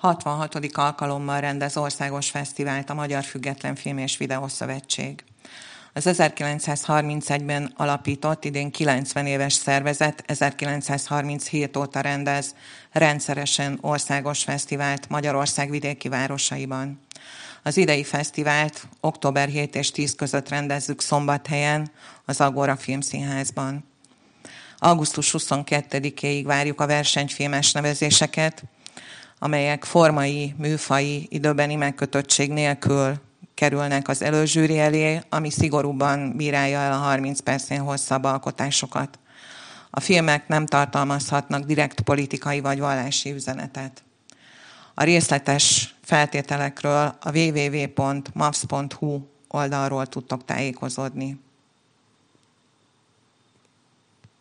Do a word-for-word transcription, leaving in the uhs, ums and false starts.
hatvanhatodik alkalommal rendez országos fesztivált a Magyar Független Film és Videószövetség. Az ezerkilencszázharmincegyben alapított, idén kilencven éves szervezet ezerkilencszázharminchét óta rendez rendszeresen országos fesztivált Magyarország vidéki városaiban. Az idei fesztivált október hét és tíz között rendezzük Szombathelyen, az Agora Filmszínházban. augusztus huszonkettedikéig várjuk a versenyfilmes nevezéseket, amelyek formai, műfaji, időbeni megkötöttség nélkül kerülnek az előzsűri elé, ami szigorúban bírálja el a harminc percnél hosszabb alkotásokat. A filmek nem tartalmazhatnak direkt politikai vagy vallási üzenetet. A részletes feltételekről a double-u double-u double-u pont mavs pont hu oldalról tudtok tájékozódni.